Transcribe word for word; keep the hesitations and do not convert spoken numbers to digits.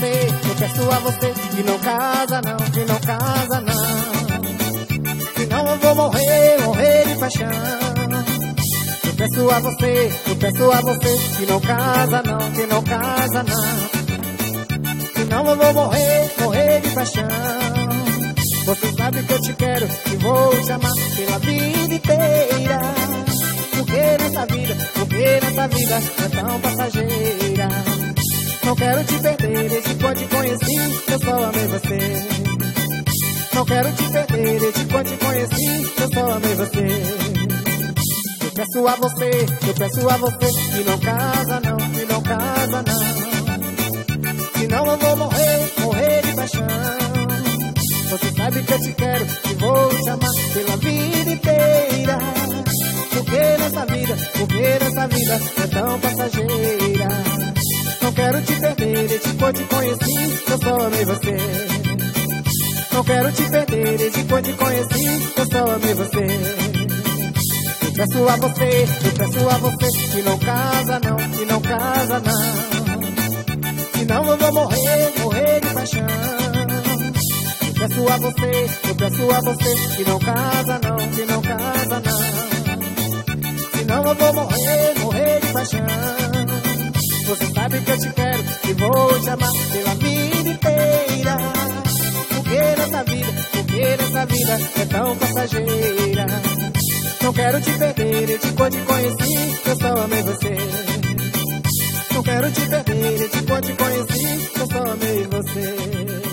você, eu peço a você que não casa não, que não casa não. Senão eu vou morrer, morrer de paixão. Eu peço a você, eu peço a você que não casa não, que não casa não. Senão eu vou morrer, morrer de paixão. Você sabe que eu te quero e vou te amar pela vida inteira. Porque nessa vida, porque nessa vida é tão passageira. Não quero te perder, desde quando te conheci, eu só amei você. Não quero te perder, desde quando te conheci, eu só amei você. Eu peço a você, eu peço a você que não casa não, que não casa não. Senão eu vou morrer, morrer de paixão. Você sabe que eu te quero e vou te amar pela vida inteira. Porque nessa vida, porque nessa vida é tão passageira. Não quero te perder, desde quando te conheci, eu só amei você. Não quero te perder, desde quando te conheci, eu só amei você. Eu peço a você, eu peço a você que não casa não, que não casa não. Senão eu vou morrer, morrer de paixão. Eu peço a você, eu peço a você que não casa não, que não casa não. Senão eu vou morrer, morrer de paixão. Você sabe que eu te quero e vou te amar pela vida inteira. Porque nessa vida, porque nessa vida é tão passageira. Não quero te perder, desde quando te conheci, eu só amei você. Não quero te perder, desde quando te conheci, eu só amei você.